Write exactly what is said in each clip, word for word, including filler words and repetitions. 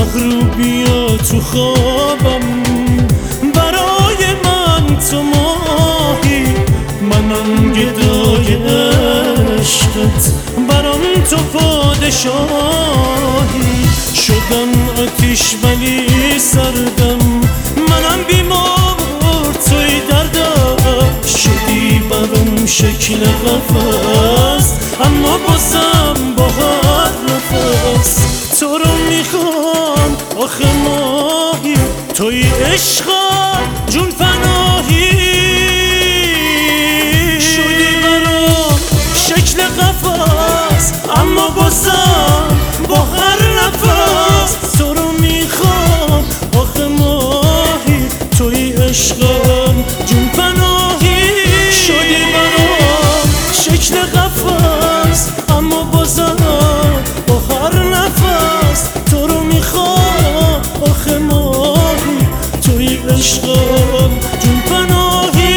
مغروبیا تو خوابم برای من تو ماهی، منم گدای عشقت برام تو پادشاهی. شدم آتیش ولی سردم، منم بیمار توی دردم. شدی برام شکل قفس اما بازم با هر نفس تو رو میخوام. آخه ماهی توی عشقم جون پناهی. شدی برام شکل قفس اما بازم با هر نفس تو رو میخوام. آخه ماهی توی عشقم جون پناهی. شدی برام شکل قفس اما بازم با هر نفس تو رو میخوام. آخه ماهی توی عشقم جون پناهی.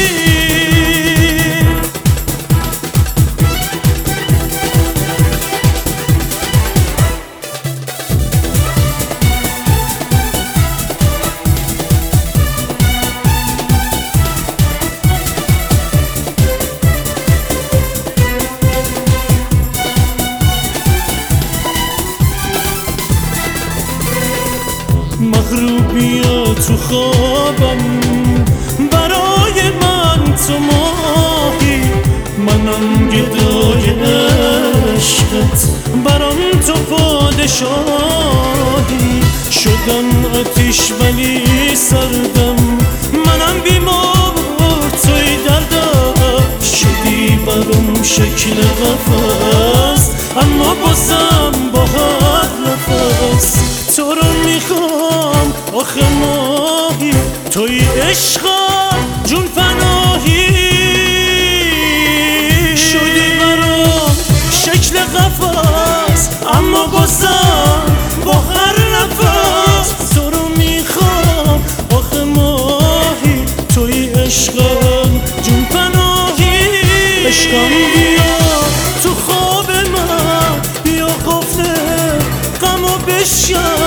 مغروبیا تو خوابم برای من تو ماهی، منم گدای عشقت برام تو پادشاهی. شدم آتیش ولی سردم، منم بیمار توی دردم. شدی برام شکل قفس اما بازم با هر نفس تو رو میخوام. آخه ماهی توی عشقم جون پناهی. شدی برام شکل قفس اما بازم با هر نفس تو رو میخوام. آخه ماهی توی عشقم جون پناهی. عشقم بیا تو خواب من، بیا قفل غمو بشکن.